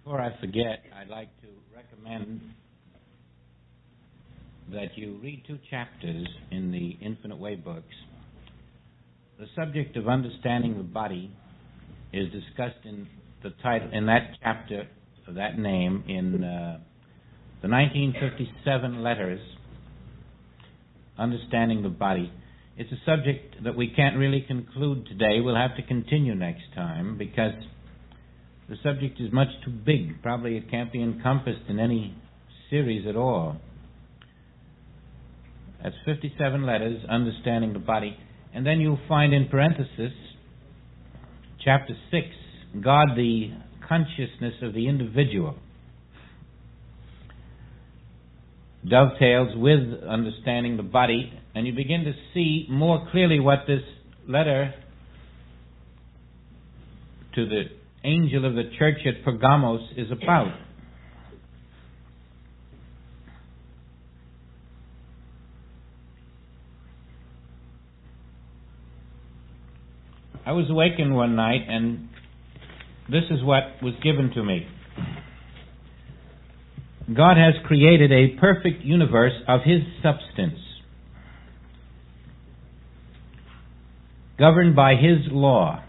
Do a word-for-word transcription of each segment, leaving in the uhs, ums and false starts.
Before I forget, I'd like to recommend that you read two chapters in the Infinite Way books. The subject of understanding the body is discussed in the title in that chapter of that name in uh, the nineteen fifty-seven letters, Understanding the Body. It's a subject that we can't really conclude today. We'll have to continue next time because the subject is much too big. Probably it can't be encompassed in any series at all. That's fifty-seven letters, Understanding the Body. And then you'll find in parenthesis, chapter six, God, the consciousness of the individual. Dovetails with Understanding the Body, and you begin to see more clearly what this letter to the angel of the church at Pergamos is about. I was awakened one night, and this is what was given to me. God has created a perfect universe of His substance, governed by His law,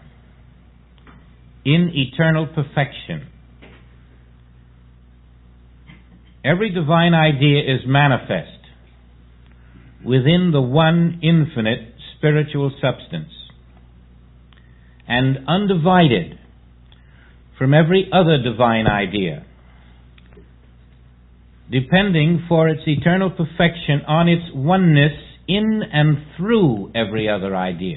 in eternal perfection. Every divine idea is manifest within the one infinite spiritual substance and undivided from every other divine idea, depending for its eternal perfection on its oneness in and through every other idea.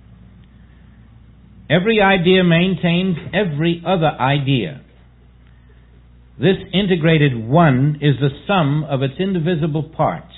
Every idea maintains every other idea. This integrated one is the sum of its indivisible parts.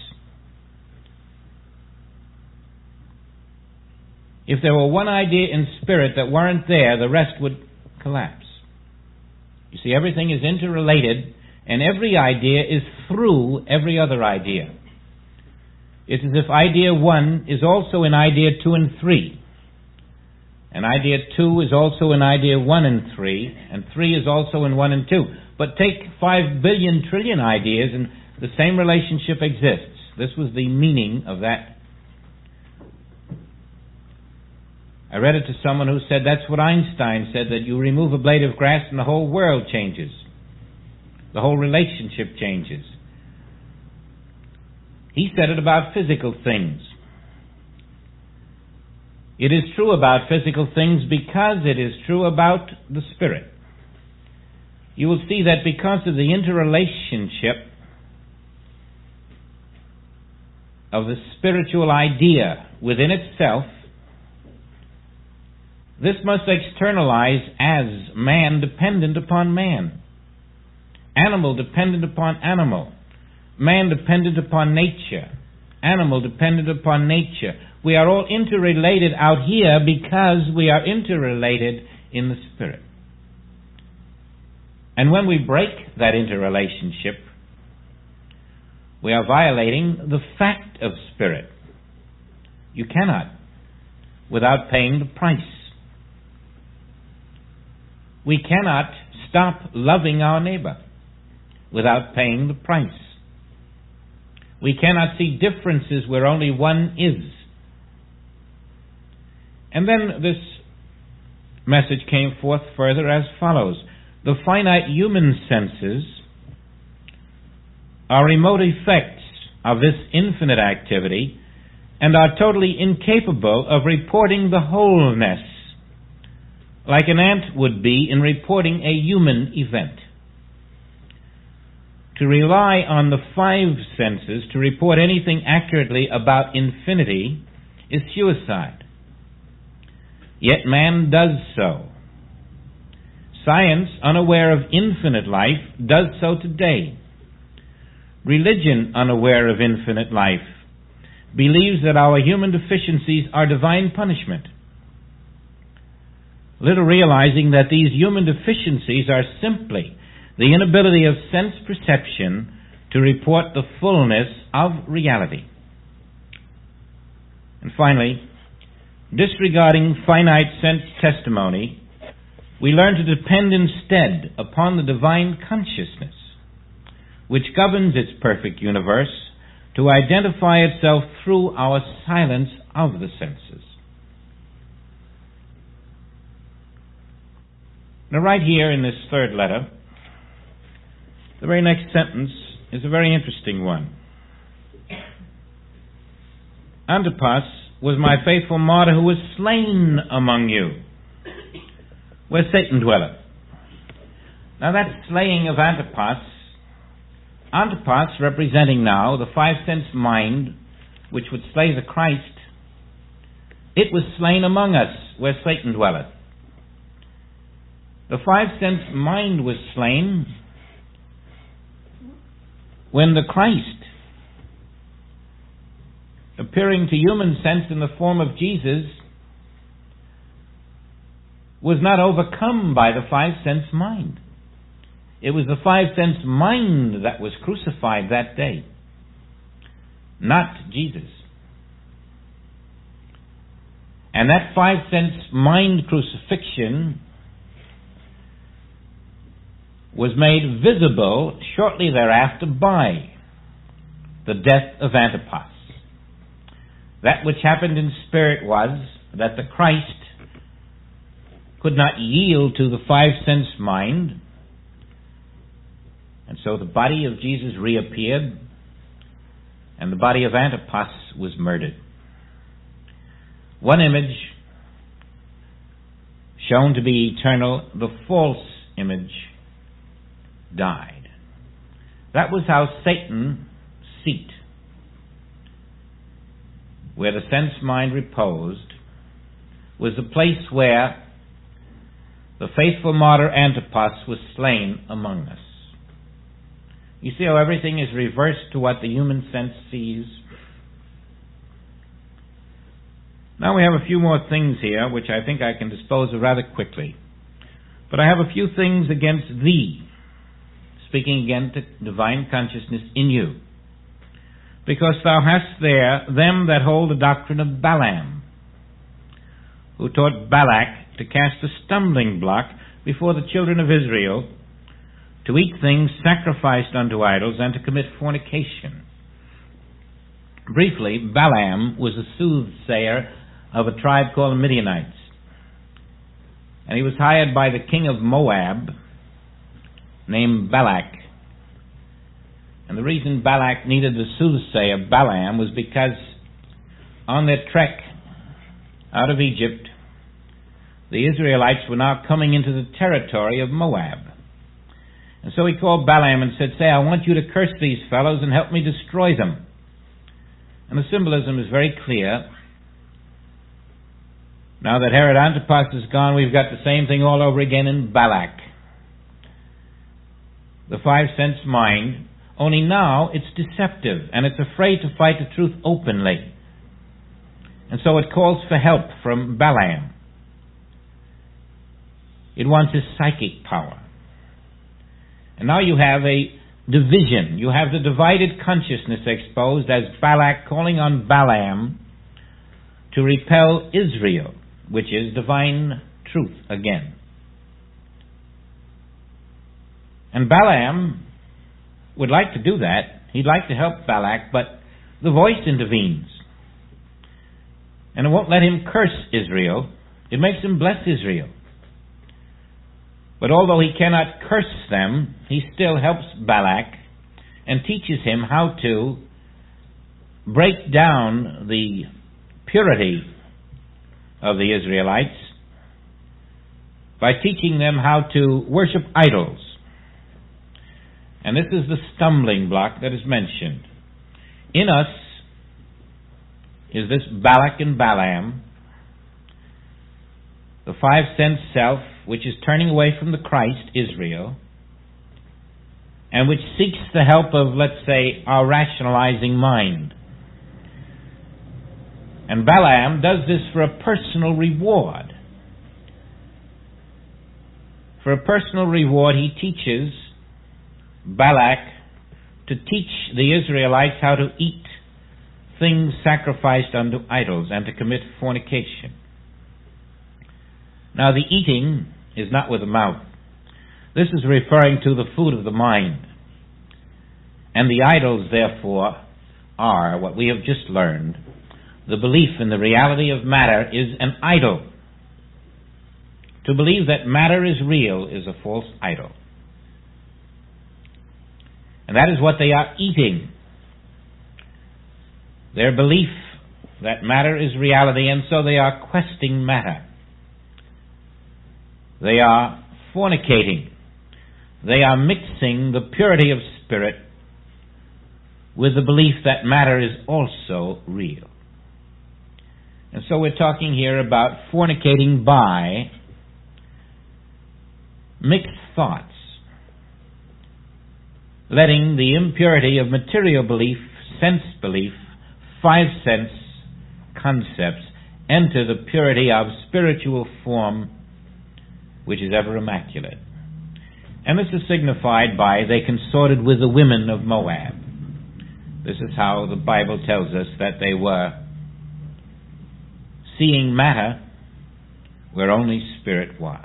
If there were one idea in spirit that weren't there, the rest would collapse. You see, everything is interrelated, and every idea is through every other idea. It's as if idea one is also in idea two and three. And idea two is also in idea one and three, and three is also in one and two. But take five billion trillion ideas, and the same relationship exists. This was the meaning of that. I read it to someone who said that's what Einstein said, that you remove a blade of grass and the whole world changes. The whole relationship changes. He said it about physical things. It is true about physical things because it is true about the spirit. You will see that because of the interrelationship of the spiritual idea within itself, this must externalize as man dependent upon man, animal dependent upon animal, man dependent upon nature, animal dependent upon nature. We are all interrelated out here because we are interrelated in the spirit. And when we break that interrelationship, we are violating the fact of spirit. You cannot without paying the price. We cannot stop loving our neighbor without paying the price. We cannot see differences where only one is. And then this message came forth further as follows. The finite human senses are remote effects of this infinite activity and are totally incapable of reporting the wholeness, like an ant would be in reporting a human event. To rely on the five senses to report anything accurately about infinity is suicide. Yet man does so. Science, unaware of infinite life, does so today. Religion, unaware of infinite life, believes that our human deficiencies are divine punishment, little realizing that these human deficiencies are simply the inability of sense perception to report the fullness of reality. And finally, disregarding finite sense testimony we learn to depend instead upon the divine consciousness, which governs its perfect universe, to identify itself through our silence of the senses. Now, right here in this third letter, the very next sentence is a very interesting one. Antipas was my faithful martyr who was slain among you, where Satan dwelleth. Now that slaying of Antipas, Antipas representing now the five-sense mind which would slay the Christ, it was slain among us, where Satan dwelleth. The five-sense mind was slain when the Christ, appearing to human sense in the form of Jesus, was not overcome by the five-sense mind. It was the five-sense mind that was crucified that day, not Jesus. And that five-sense mind crucifixion was made visible shortly thereafter by the death of Antipas. That which happened in spirit was that the Christ could not yield to the five-sense mind, and so the body of Jesus reappeared, and the body of Antipas was murdered. One image shown to be eternal, the false image died. That was how Satan's seat, where the sense mind reposed, was the place where the faithful martyr Antipas was slain among us. You see how everything is reversed to what the human sense sees? Now we have a few more things here, which I think I can dispose of rather quickly. But I have a few things against thee, speaking again to divine consciousness in you. Because thou hast there them that hold the doctrine of Balaam, who taught Balak to cast a stumbling block before the children of Israel, to eat things sacrificed unto idols, and to commit fornication. Briefly, Balaam was a soothsayer of a tribe called the Midianites. And he was hired by the king of Moab, named Balak. And the reason Balak needed the soothsayer Balaam was because on their trek out of Egypt, the Israelites were now coming into the territory of Moab. And so he called Balaam and said, say, I want you to curse these fellows and help me destroy them. And the symbolism is very clear. Now that Herod Antipas is gone, we've got the same thing all over again in Balak. The five-sense mind, only now it's deceptive, and it's afraid to fight the truth openly. And so it calls for help from Balaam. It wants his psychic power. And now you have a division. You have the divided consciousness exposed as Balak calling on Balaam to repel Israel, which is divine truth again. And Balaam would like to do that. He'd like to help Balak, but the voice intervenes. And it won't let him curse Israel. It makes him bless Israel. But although he cannot curse them, he still helps Balak and teaches him how to break down the purity of the Israelites by teaching them how to worship idols. And this is the stumbling block that is mentioned. In us is this Balak and Balaam, the five-sense self, which is turning away from the Christ, Israel, and which seeks the help of, let's say, our rationalizing mind. And Balaam does this for a personal reward. For a personal reward, he teaches Balak to teach the Israelites how to eat things sacrificed unto idols and to commit fornication. Now, the eating is not with the mouth. This is referring to the food of the mind. And the idols, therefore, are what we have just learned. The belief in the reality of matter is an idol. To believe that matter is real is a false idol. And that is what they are eating. Their belief that matter is reality, and so they are questing matter. They are fornicating. They are mixing the purity of spirit with the belief that matter is also real. And so we're talking here about fornicating by mixed thoughts, letting the impurity of material belief, sense belief, five sense concepts enter the purity of spiritual form, which is ever immaculate. And this is signified by they consorted with the women of Moab. This is how the Bible tells us that they were seeing matter where only spirit was.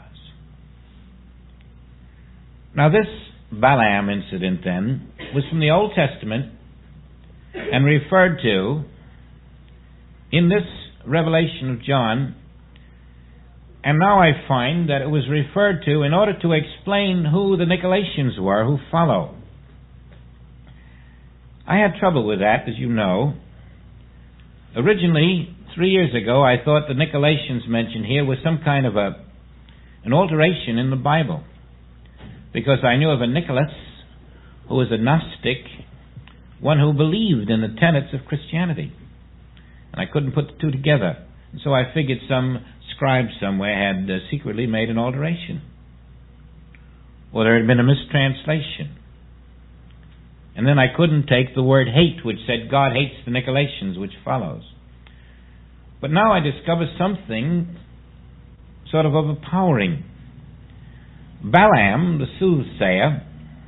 Now this Balaam incident then was from the Old Testament and referred to in this revelation of John, and now I find that it was referred to in order to explain who the Nicolaitans were who follow. I had trouble with that, as you know. Originally, three years ago, I thought the Nicolaitans mentioned here was some kind of a an alteration in the Bible, because I knew of a Nicholas who was a Gnostic, one who believed in the tenets of Christianity. And I couldn't put the two together. And so I figured some scribe somewhere had uh, secretly made an alteration. Or there had been a mistranslation. And then I couldn't take the word hate, which said God hates the Nicolaitans, which follows. But now I discover something sort of overpowering. Balaam, the soothsayer,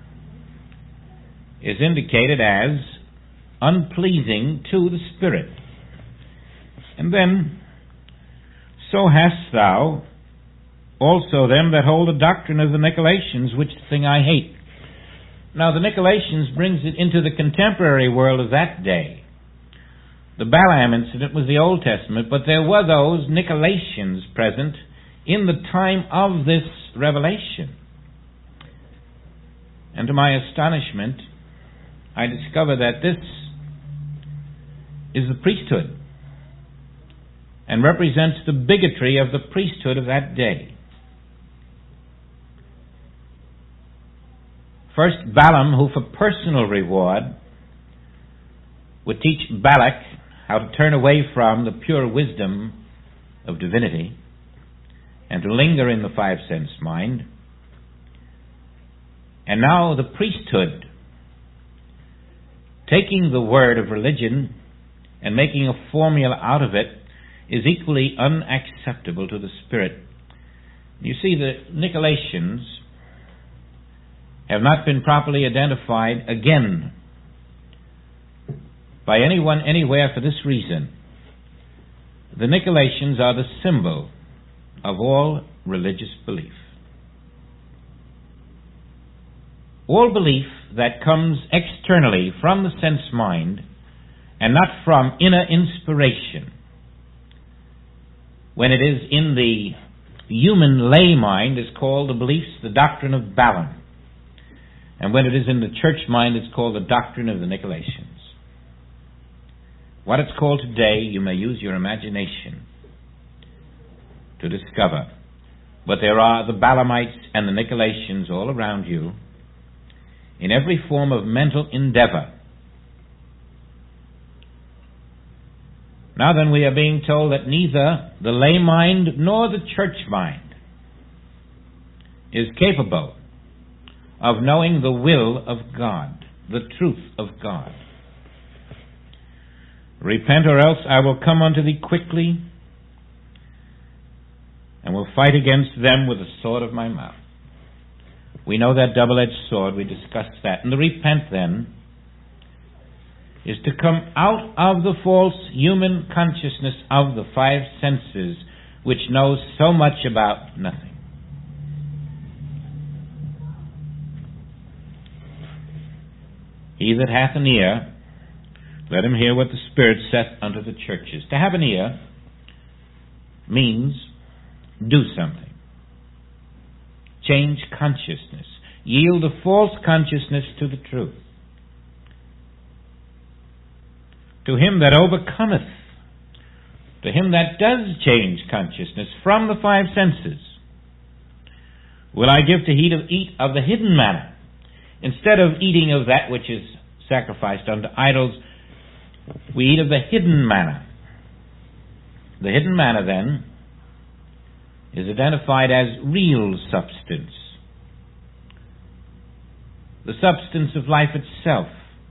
is indicated as unpleasing to the Spirit. And then, so hast thou also them that hold the doctrine of the Nicolaitans, which thing I hate. Now the Nicolaitans brings it into the contemporary world of that day. The Balaam incident was the Old Testament, but there were those Nicolaitans present in the time of this revelation. And to my astonishment, I discover that this is the priesthood and represents the bigotry of the priesthood of that day. First, Balaam, who for personal reward would teach Balak how to turn away from the pure wisdom of divinity and to linger in the five sense mind. And now the priesthood, taking the word of religion and making a formula out of it, is equally unacceptable to the Spirit. You see, the Nicolaitans have not been properly identified again by anyone anywhere for this reason. The Nicolaitans are the symbol of all religious belief. All belief that comes externally from the sense mind and not from inner inspiration, when it is in the human lay mind, is called the beliefs, the doctrine of Balaam. And when it is in the church mind, it's called the doctrine of the Nicolaitans. What it's called today, you may use your imagination to discover. But there are the Balaamites and the Nicolaitans all around you in every form of mental endeavor. Now then, we are being told that neither the lay mind nor the church mind is capable of knowing the will of God, the truth of God. Repent, or else I will come unto thee quickly, and will fight against them with the sword of my mouth. We know that double-edged sword, we discussed that. And the repent, then, is to come out of the false human consciousness of the five senses, which knows so much about nothing. He that hath an ear, let him hear what the Spirit saith unto the churches. To have an ear means do something. Change consciousness. Yield a false consciousness to the truth. To him that overcometh, to him that does change consciousness from the five senses, will I give to eat of, eat of the hidden manna. Instead of eating of that which is sacrificed unto idols, we eat of the hidden manna. The hidden manna, then, is identified as real substance. The substance of life itself.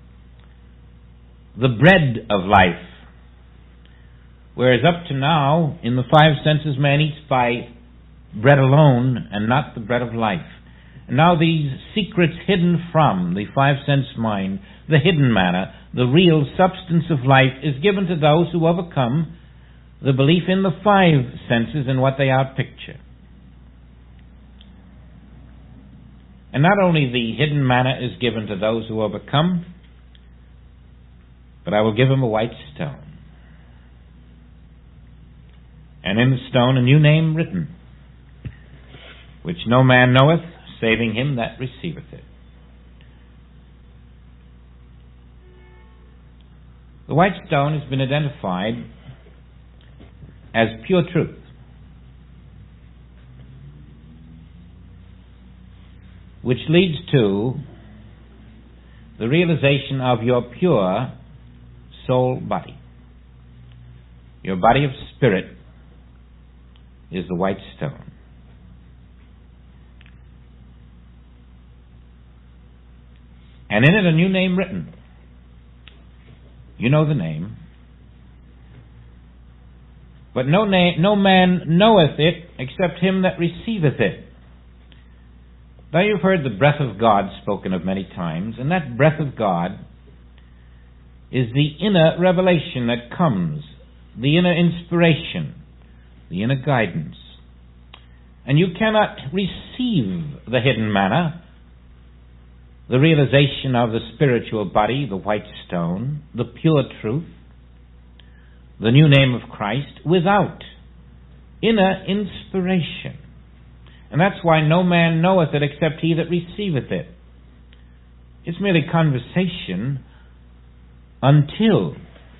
The bread of life. Whereas up to now, in the five senses, man eats by bread alone and not the bread of life. And now these secrets hidden from the five sense mind, the hidden manna, the real substance of life, is given to those who overcome the belief in the five senses and what they outpicture. And not only the hidden manna is given to those who overcome, but I will give him a white stone. And in the stone a new name written, which no man knoweth, saving him that receiveth it. The white stone has been identified as pure truth. Which leads to the realization of your pure soul body. Your body of spirit is the white stone. And in it a new name written. You know the name. But no, na- no man knoweth it except him that receiveth it. Now you've heard the breath of God spoken of many times, and that breath of God is the inner revelation that comes, the inner inspiration, the inner guidance. And you cannot receive the hidden manna, the realization of the spiritual body, the white stone, the pure truth, the new name of Christ, without inner inspiration. And that's why no man knoweth it except he that receiveth it. It's merely conversation until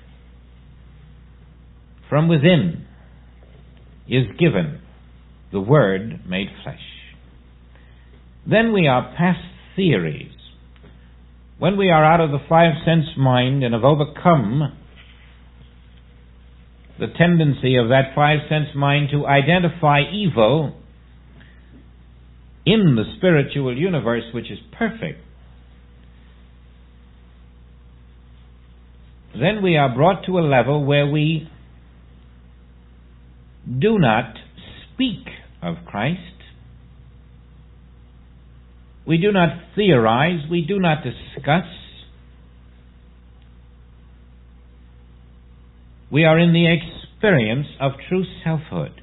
from within is given the Word made flesh. Then we are past theories. When we are out of the five sense mind and have overcome the tendency of that five sense mind to identify evil in the spiritual universe, which is perfect, then we are brought to a level where we do not speak of Christ. We do not theorize. We do not discuss. We are in the experience of true selfhood,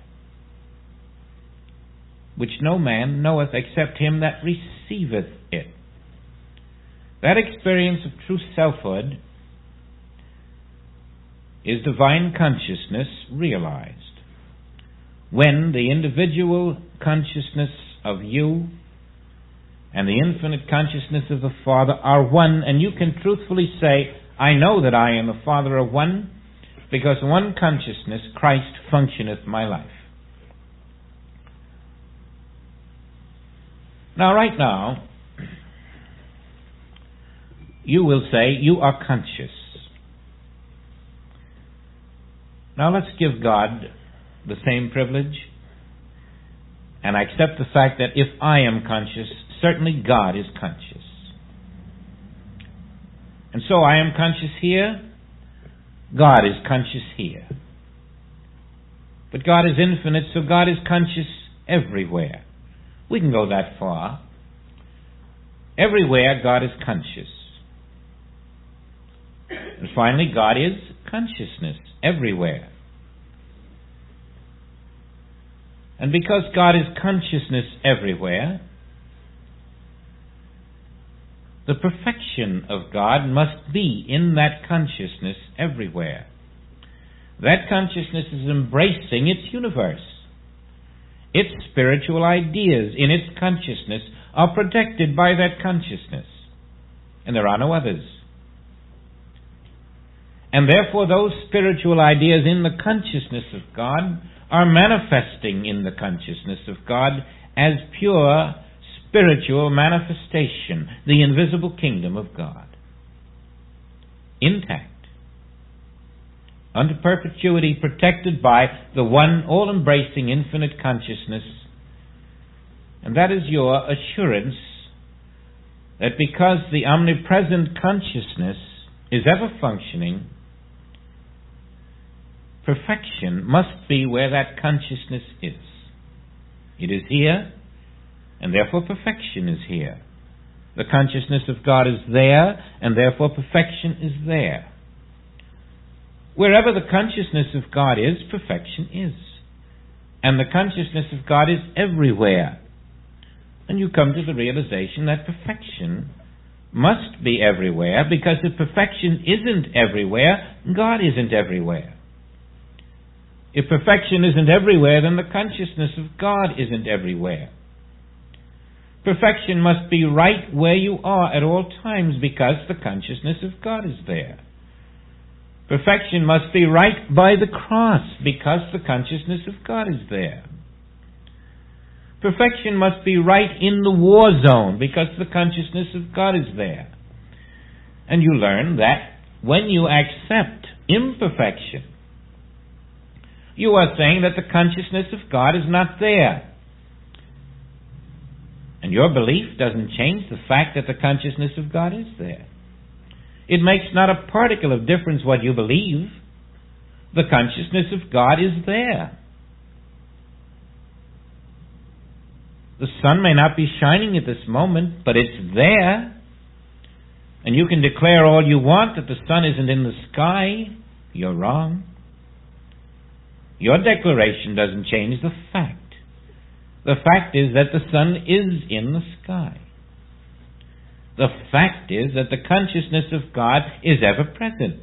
which no man knoweth except him that receiveth it. That experience of true selfhood is divine consciousness realized. When the individual consciousness of you and the infinite consciousness of the Father are one, and you can truthfully say, I know that I and the Father are one, because one consciousness, Christ, functioneth my life. Now, right now, you will say, you are conscious. Now let's give God the same privilege, and I accept the fact that if I am conscious, certainly God is conscious. And so I am conscious here, God is conscious here. But God is infinite, so God is conscious everywhere. We can go that far. Everywhere God is conscious. And finally, God is consciousness everywhere. And because God is consciousness everywhere, The perfection of God must be in that consciousness everywhere. That consciousness is embracing its universe. Its spiritual ideas in its consciousness are protected by that consciousness, and there are no others. And therefore those spiritual ideas in the consciousness of God are manifesting in the consciousness of God as pure spiritual manifestation, the invisible kingdom of God. Intact. Unto perpetuity, protected by the one all-embracing infinite consciousness. And that is your assurance that because the omnipresent consciousness is ever functioning, perfection must be where that consciousness is. It is here, and therefore perfection is here. The consciousness of God is there, and therefore perfection is there. Wherever the consciousness of God is, perfection is. And the consciousness of God is everywhere. And you come to the realization that perfection must be everywhere, because if perfection isn't everywhere, God isn't everywhere. If perfection isn't everywhere, then the consciousness of God isn't everywhere. Perfection must be right where you are at all times, because the consciousness of God is there. Perfection must be right by the cross, because the consciousness of God is there. Perfection must be right in the war zone, because the consciousness of God is there. And you learn that when you accept imperfection, you are saying that the consciousness of God is not there. And your belief doesn't change the fact that the consciousness of God is there. It makes not a particle of difference what you believe. The consciousness of God is there. The sun may not be shining at this moment, but it's there. And you can declare all you want that the sun isn't in the sky. You're wrong. Your declaration doesn't change the fact. The fact is that the sun is in the sky. The fact is that the consciousness of God is ever present.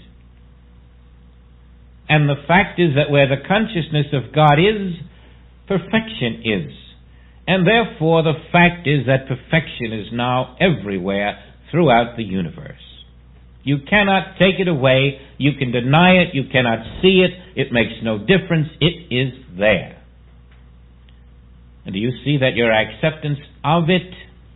And the fact is that where the consciousness of God is, perfection is. And therefore the fact is that perfection is now everywhere throughout the universe. You cannot take it away. You can deny it. You cannot see it. It makes no difference. It is there. And do you see that your acceptance of it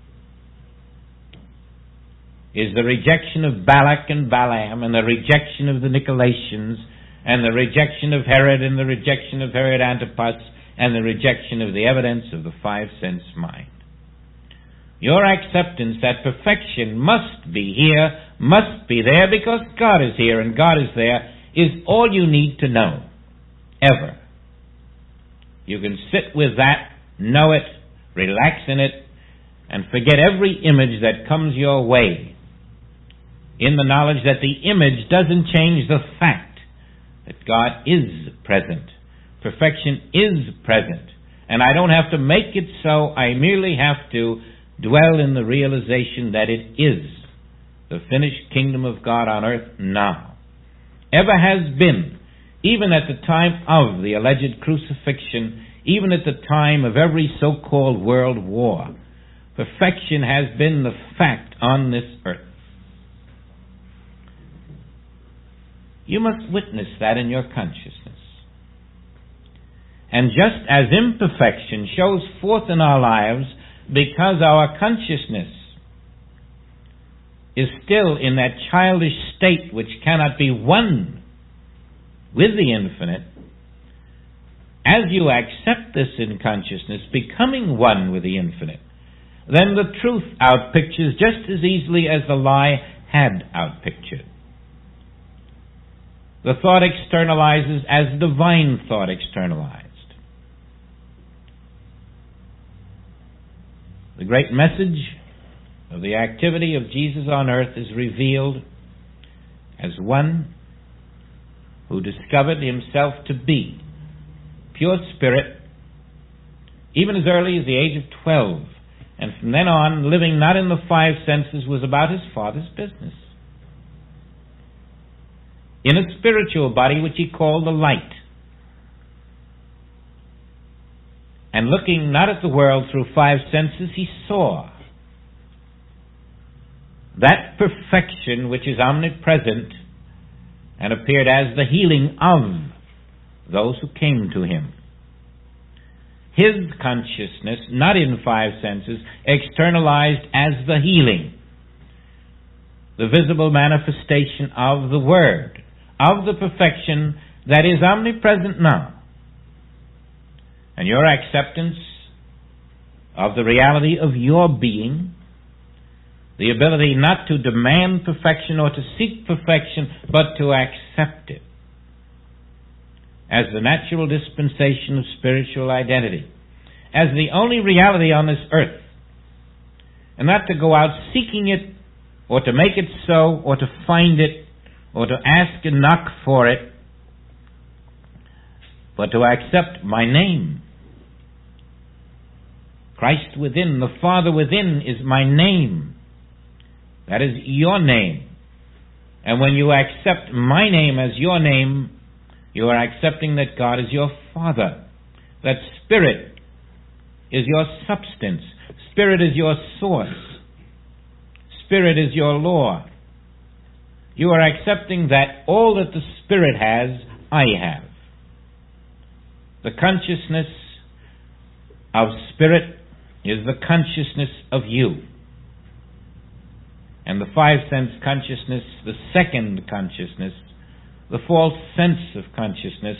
is the rejection of Balak and Balaam, and the rejection of the Nicolaitans, and the rejection of Herod, and the rejection of Herod Antipas, and the rejection of the evidence of the five-sense mind. Your acceptance that perfection must be here, must be there, because God is here and God is there, is all you need to know, ever. You can sit with that, know it, relax in it, and forget every image that comes your way, in the knowledge that the image doesn't change the fact that God is present. Perfection is present. And I don't have to make it so. I merely have to dwell in the realization that it is the finished kingdom of God on earth now. Ever has been, even at the time of the alleged crucifixion, even at the time of every so-called world war. Perfection has been the fact on this earth. You must witness that in your consciousness. And just as imperfection shows forth in our lives because our consciousness is still in that childish state which cannot be one with the infinite, as you accept this in consciousness, becoming one with the infinite, then the truth outpictures just as easily as the lie had outpictured. The thought externalizes as divine thought externalized. The great message of the activity of Jesus on earth is revealed as one who discovered himself to be pure spirit, even as early as the age of twelve, And from then on, living not in the five senses was about his Father's business. In a spiritual body which he called the light. And looking not at the world through five senses, he saw that perfection which is omnipresent and appeared as the healing of those who came to him. His consciousness, not in five senses, externalized as the healing, the visible manifestation of the Word, of the perfection that is omnipresent now. And your acceptance of the reality of your being, the ability not to demand perfection or to seek perfection, but to accept it as the natural dispensation of spiritual identity, as the only reality on this earth, and not to go out seeking it, or to make it so, or to find it, or to ask and knock for it, but to accept my name. Christ within, the Father within is my name. That is your name. And when you accept my name as your name, you are accepting that God is your Father, that Spirit is your substance, Spirit is your source, Spirit is your law. You are accepting that all that the Spirit has, I have. The consciousness of Spirit is the consciousness of you. And the five-sense consciousness, the second consciousness, the false sense of consciousness,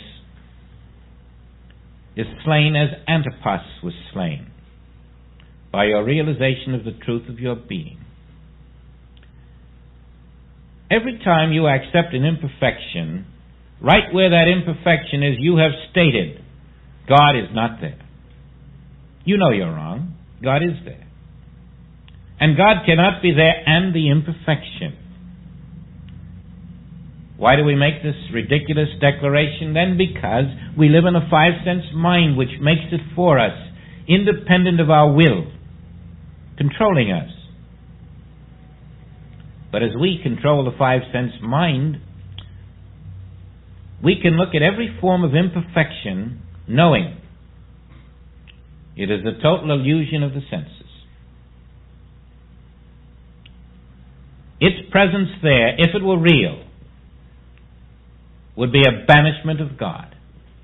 is slain as Antipas was slain, by your realization of the truth of your being. Every time you accept an imperfection, right where that imperfection is, you have stated, God is not there. You know you're wrong. God is there. And God cannot be there and the imperfection. Why do we make this ridiculous declaration? Then because we live in a five-sense mind which makes it for us, independent of our will, controlling us. But as we control the five-sense mind, we can look at every form of imperfection knowing it is a total illusion of the senses. Its presence there, if it were real, would be a banishment of God.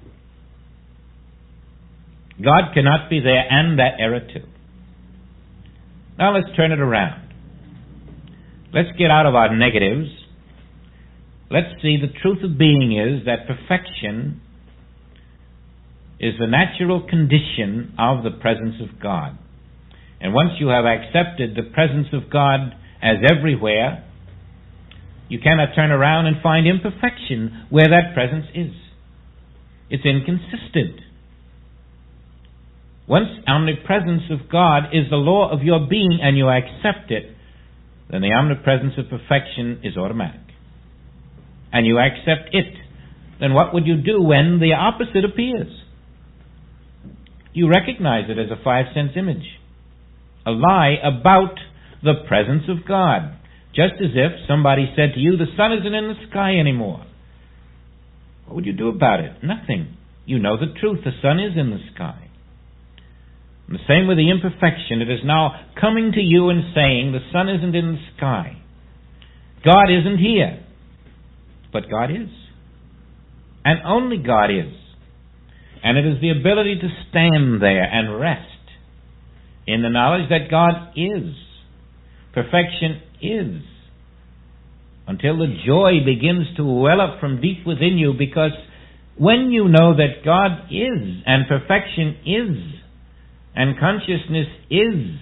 God cannot be there and that error too. Now let's turn it around. Let's get out of our negatives. Let's see the truth of being is that perfection is the natural condition of the presence of God. And once you have accepted the presence of God as everywhere, you cannot turn around and find imperfection where that presence is. It's inconsistent. Once omnipresence of God is the law of your being and you accept it, then the omnipresence of perfection is automatic. And you accept it. Then what would you do when the opposite appears? You recognize it as a five-sense image. A lie about the presence of God. Just as if somebody said to you, the sun isn't in the sky anymore. What would you do about it? Nothing. You know the truth. The sun is in the sky. And the same with the imperfection. It is now coming to you and saying, the sun isn't in the sky. God isn't here. But God is. And only God is. And it is the ability to stand there and rest in the knowledge that God is. Perfection is. Until the joy begins to well up from deep within you, because when you know that God is, and perfection is, and consciousness is,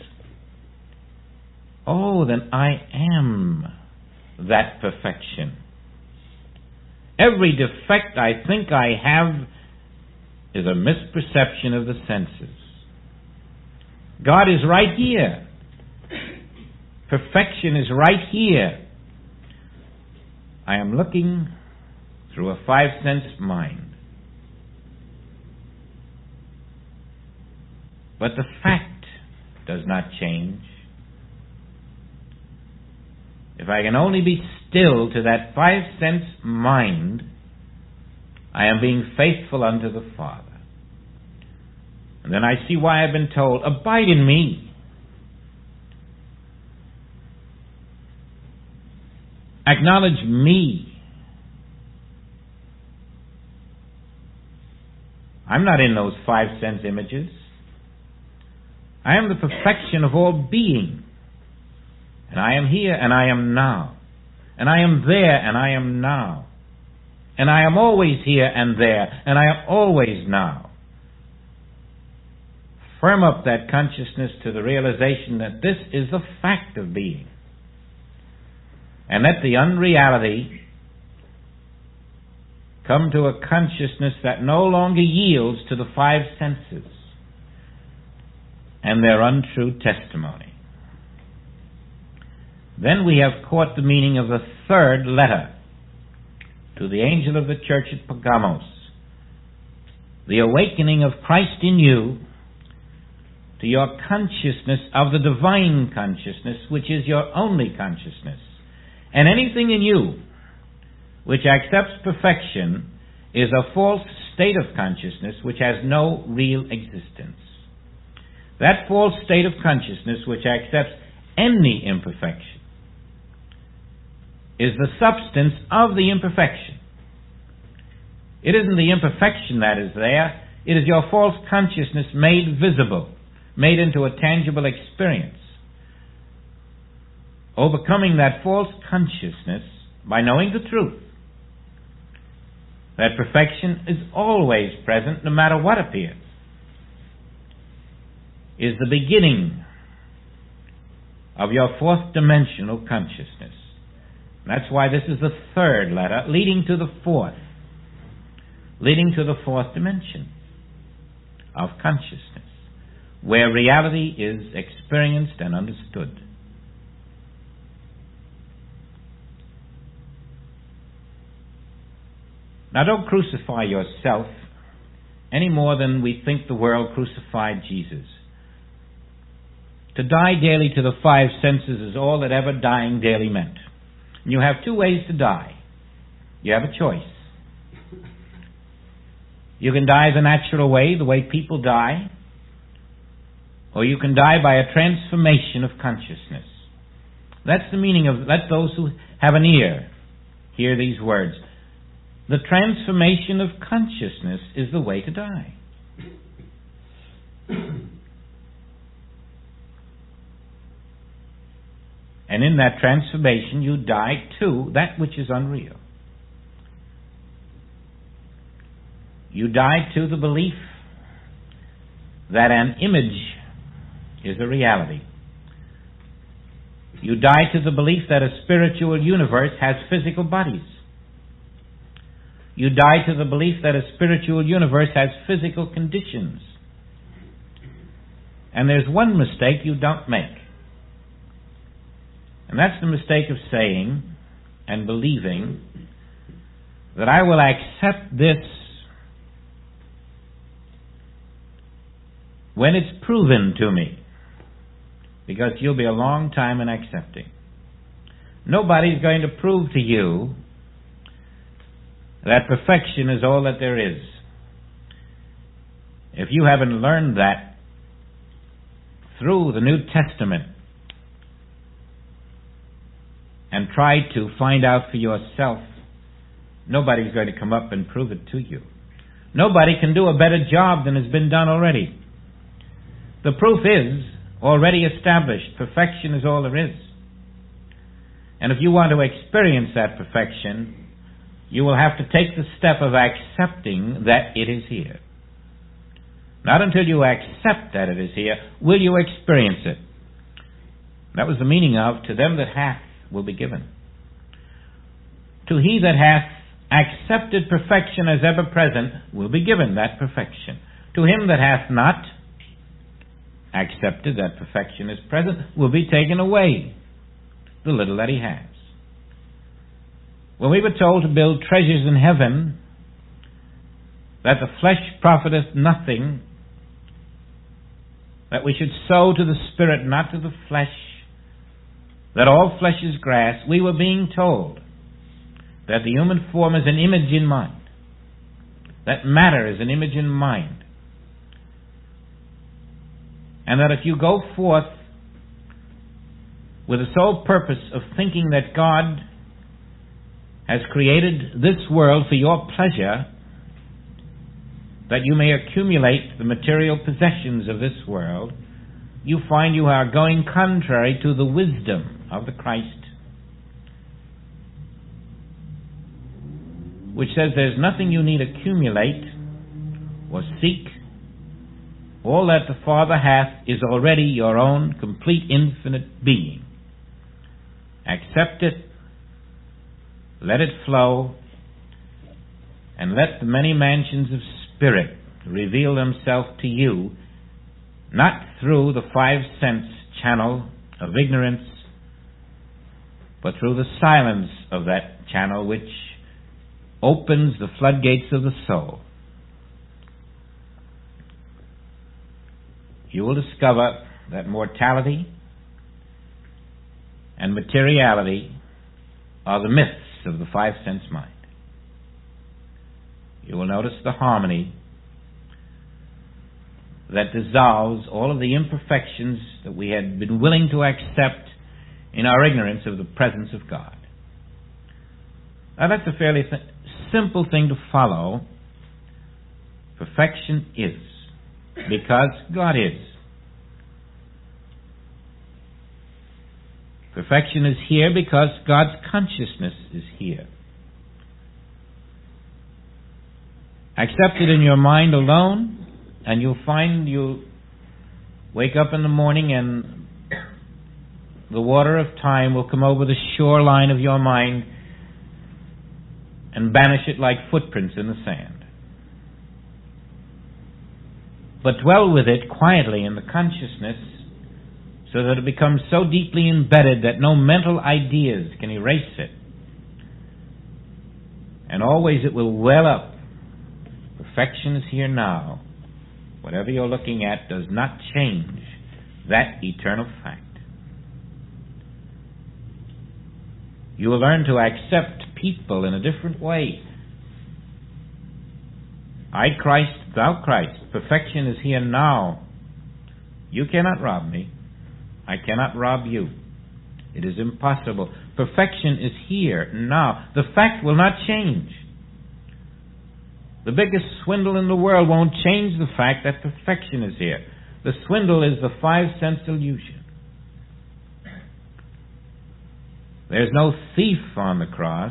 oh, then I am that perfection. Every defect I think I have is a misperception of the senses. God is right here. Perfection is right here. I am looking through a five-sense mind. But the fact does not change. If I can only be still to that five sense mind, I am being faithful unto the Father. And then I see why I've been told, abide in me. Acknowledge me. I'm not in those five sense images. I am the perfection of all being. And I am here and I am now. And I am there and I am now. And I am always here and there. And I am always now. Firm up that consciousness to the realization that this is the fact of being. And let the unreality come to a consciousness that no longer yields to the five senses and their untrue testimony. Then we have caught the meaning of the third letter to the angel of the church at Pergamos. The awakening of Christ in you to your consciousness of the divine consciousness, which is your only consciousness. And anything in you which accepts perfection is a false state of consciousness which has no real existence. That false state of consciousness which accepts any imperfection is the substance of the imperfection. It isn't the imperfection that is there, it is your false consciousness made visible, made into a tangible experience. Overcoming that false consciousness by knowing the truth, that perfection is always present no matter what appears, is the beginning of your fourth dimensional consciousness. That's why this is the third letter, leading to the fourth, leading to the fourth dimension of consciousness, where reality is experienced and understood. Now don't crucify yourself any more than we think the world crucified Jesus. To die daily to the five senses is all that ever dying daily meant. And you have two ways to die. You have a choice. You can die the natural way, the way people die, or you can die by a transformation of consciousness. That's the meaning of, let those who have an ear hear these words. The transformation of consciousness is the way to die. And in that transformation you die to that which is unreal. You die to the belief that an image is a reality. You die to the belief that a spiritual universe has physical bodies. You die to the belief that a spiritual universe has physical conditions. And there's one mistake you don't make. And that's the mistake of saying and believing that I will accept this when it's proven to me. Because you'll be a long time in accepting. Nobody's going to prove to you that perfection is all that there is. If you haven't learned that through the New Testament and tried to find out for yourself, nobody's going to come up and prove it to you. Nobody can do a better job than has been done already. The proof is already established. Perfection is all there is. And if you want to experience that perfection, you will have to take the step of accepting that it is here. Not until you accept that it is here will you experience it. That was the meaning of, to them that hath will be given. To he that hath accepted perfection as ever present will be given that perfection. To him that hath not accepted that perfection as present will be taken away the little that he has. When we were told to build treasures in heaven, that the flesh profiteth nothing, that we should sow to the Spirit, not to the flesh, that all flesh is grass, we were being told that the human form is an image in mind, that matter is an image in mind, and that if you go forth with the sole purpose of thinking that God has created this world for your pleasure, that you may accumulate the material possessions of this world, you find you are going contrary to the wisdom of the Christ, which says there's nothing you need accumulate or seek. All that the Father hath is already your own complete infinite being. Accept it, let it flow, and let the many mansions of Spirit reveal themselves to you, not through the five sense channel of ignorance, but through the silence of that channel which opens the floodgates of the soul. You will discover that mortality and materiality are the myths of the five sense mind. You will notice the harmony that dissolves all of the imperfections that we had been willing to accept in our ignorance of the presence of God. Now that's a fairly th- simple thing to follow. Perfection is, because God is. Perfection is here because God's consciousness is here. Accept it in your mind alone, and you'll find you'll wake up in the morning and the water of time will come over the shoreline of your mind and banish it like footprints in the sand. But dwell with it quietly in the consciousness so that it becomes so deeply embedded that no mental ideas can erase it. And always it will well up. Perfection is here now. Whatever you're looking at does not change that eternal fact. You will learn to accept people in a different way. I Christ, thou Christ. Perfection is here now. You cannot rob me. I cannot rob you. It is impossible. Perfection is here now. The fact will not change. The biggest swindle in the world won't change the fact that perfection is here. The swindle is the five-sense illusion. There's no thief on the cross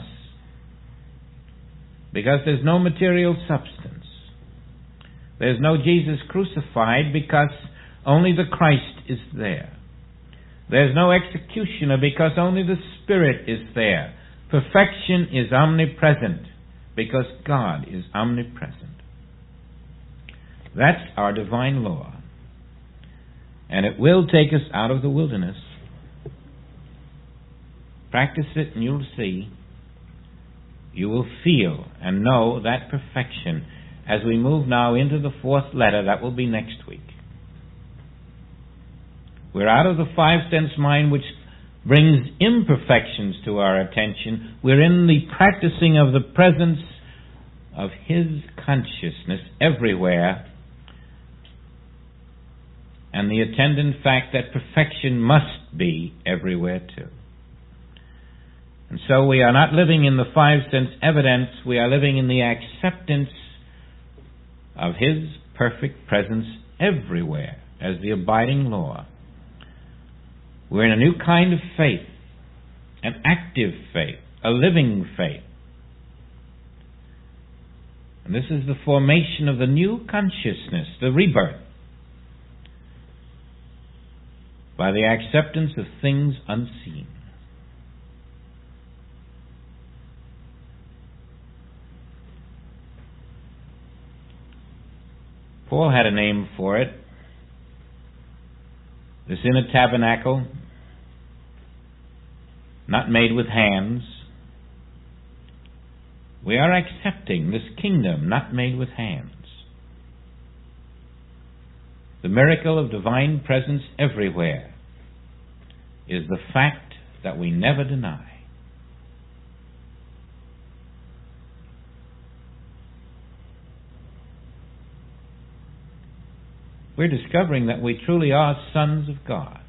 because there's no material substance. There's no Jesus crucified because only the Christ is there. There's no executioner because only the Spirit is there. Perfection is omnipresent because God is omnipresent. That's our divine law. And it will take us out of the wilderness. Practice it and you'll see. You will feel and know that perfection as we move now into the fourth letter. That will be next week. We're out of the five-sense mind which brings imperfections to our attention. We're in the practicing of the presence of His consciousness everywhere, and the attendant fact that perfection must be everywhere too. And so we are not living in the five-sense evidence, we are living in the acceptance of His perfect presence everywhere as the abiding law. We're in a new kind of faith, an active faith, a living faith. And this is the formation of the new consciousness, the rebirth, by the acceptance of things unseen. Paul had a name for it. This inner tabernacle, not made with hands. We are accepting this kingdom not made with hands. The miracle of divine presence everywhere is the fact that we never deny. We're discovering that we truly are sons of God.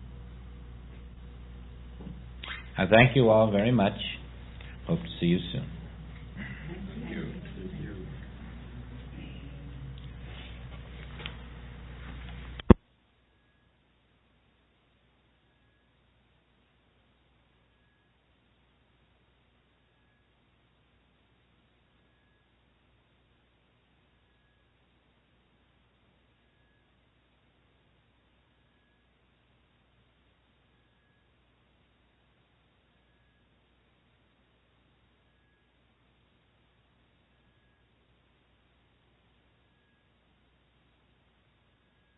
I thank you all very much. Hope to see you soon.